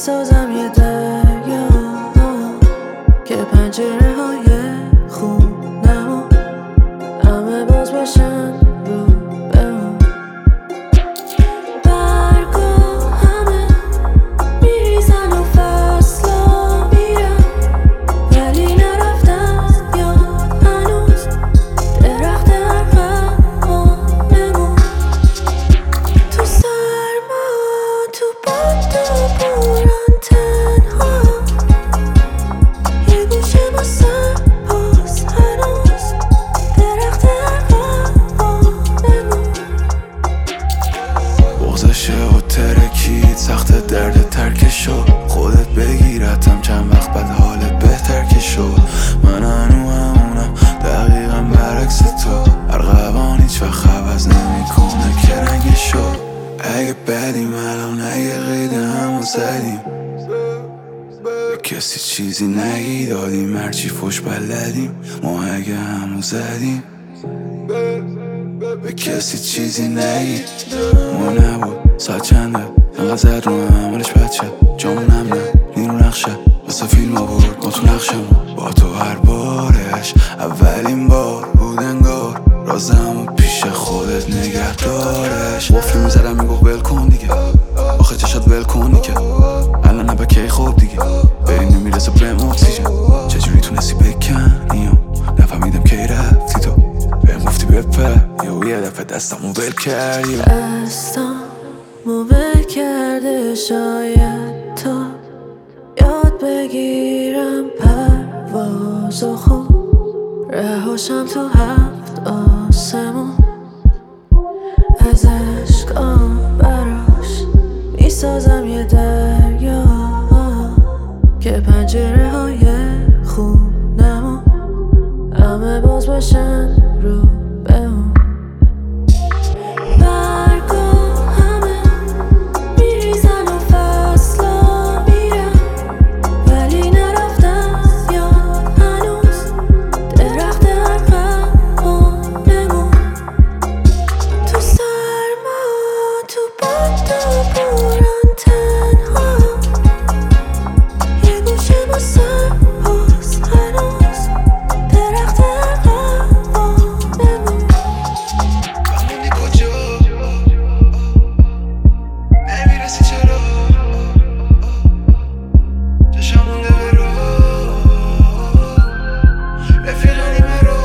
میسازم یه دریا که پنجره های خونمو همه باز باشن رو به اون. برگا همه میریزن و فصلا میرن ولی نرفتن یاد هنوز درخت ارغوانمون. تو سرما تو باد و بوران تنها یه گوشه ما سرباز هنوز درخت ارغوانمون. بغضشه و ترکید سخت درد ترکشو خودت بگیرتم چند وقت بعد حالت بهتر که شد. من هنو همونم دقیقا برعکس تو ارغوان هیچ وقت عوض نمیکنه که رنگشو. اگه بدیم الان اگه قید همو زدیم به کسی چیزی نگی دادیم هرچی فش بلدیم ما اگه همو زدیم به کسی چیزی نگی ما نبود ساعت چنده انقدر زد رو عملش بچه جامونم نه نیرو نقشه واسه فیلم آورد ما تو نقشمون با تو هر بارش اولین بار بود انگار رازمو پیش خودت نگه دارش. وفلی میزدم میگفت ول کن دیگه آخه چشات ول کنی که الان نبا کی خوب دیگه بریم نمیرسه بهم اکسیژن چجوری تونستی بکنی نفهمیدم کی رفتی تو بهم گفتی بپر یه دفعه دستمو ول کردی دستمو ول کرده شاید تا یاد بگیرم پروازو خوب رهاشم تو هفت آسمون از عشقام براش میسازم یه دریا که پنجره های خونمو همه باز باشن رو به اون. برگا همه میریزن و فصلا میرن ولی نرفتن یاد هنوز درخت ارغوانمون. تو سرما تو باد و بوران تنها یه گوشه ما سرباز هنوز درخت ارغوانمون. بمونی کجا نمیرسی چرا چشمون برو رفیقانی مرو.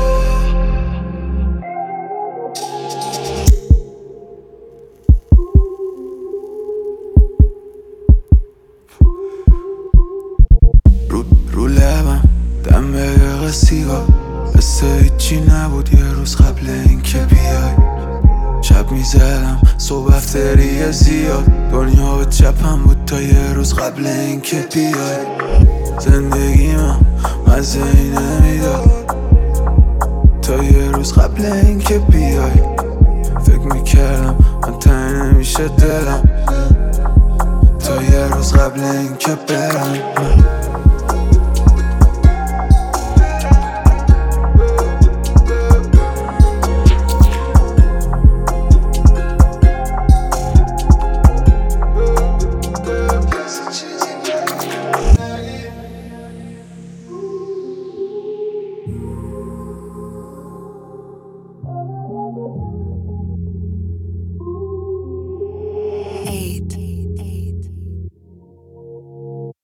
رو لبم دم به سیگار قصه هیچی نبود یه روز قبل اینکه بیای شب میزدم صبح افتری زیاد دنیا به چپم بود تا یه روز قبل اینکه بیای. زندگی من مزه ای نمیداد تا یه روز قبل اینکه بیای. فکر میکردم من تنگ نمیشه دلم تا یه روز قبل اینکه برم.